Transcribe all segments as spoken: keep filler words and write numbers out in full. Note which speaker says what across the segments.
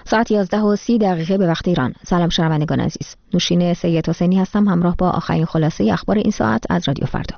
Speaker 1: ساعت یازده و سی دقیقه به وقت ایران. سلام شنوندگان عزیز. نوشین سید حسینی هستم همراه با آخرین خلاصه اخبار این ساعت از رادیو فردا.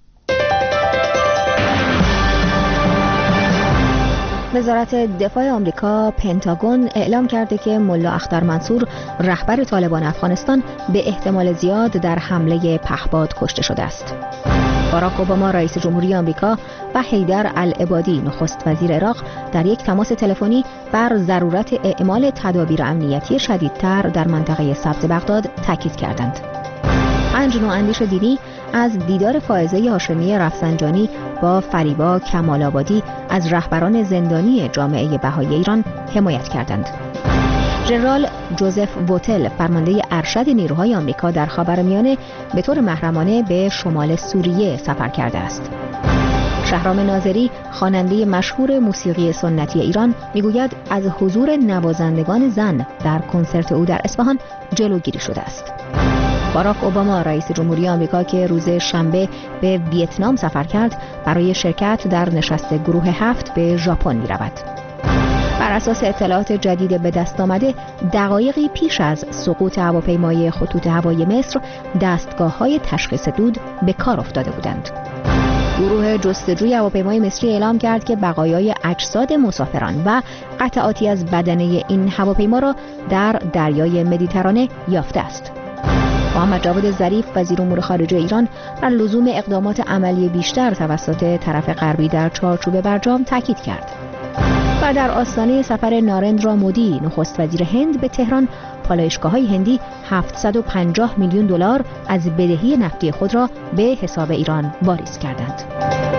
Speaker 1: وزارت دفاع آمریکا پنتاگون اعلام کرده که ملا اختر منصور رهبر طالبان افغانستان به احتمال زیاد در حمله پهپاد کشته شده است. باراک اوباما رئیس جمهوری آمریکا و حیدر العبادی نخست وزیر عراق در یک تماس تلفنی بر ضرورت اعمال تدابیر امنیتی شدیدتر در منطقه سبز بغداد تاکید کردند. پنج نواندیش دینی از دیدار فائزه هاشمی رفسنجانی با فریبا کمال‌آبادی از رهبران زندانی جامعه بهایی ایران حمایت کردند. ژنرال جوزف ووتل فرمانده ارشد نیروهای آمریکا در خاورمیانه به طور محرمانه به شمال سوریه سفر کرده است. شهرام ناظری خواننده مشهور موسیقی سنتی ایران میگوید از حضور نوازندگان زن در کنسرت او در اصفهان جلوگیری شده است. باراک اوباما رئیس جمهوری آمریکا که روز شنبه به ویتنام سفر کرد برای شرکت در نشست گروه هفت به ژاپن می رود. بر اساس اطلاعات جدید به دست آمده دقایقی پیش از سقوط هواپیمای خطوط هوایی مصر دستگاه‌های تشخیص دود به کار افتاده بودند. گروه جستجوی هواپیمای مصری اعلام کرد که بقایای اجساد مسافران و قطعاتی از بدنه این هواپیما را در دریای مدیترانه یافته است. محمد جواد ظریف وزیر امور خارجه ایران بر لزوم اقدامات عملی بیشتر توسط طرف غربی در چارچوب برجام تاکید کرد. و در آستانه سفر نارندرا مودی نخست وزیر هند به تهران، پالایشگاه‌های هندی هفتصد و پنجاه میلیون دلار از بدهی نفتی خود را به حساب ایران واریز کردند.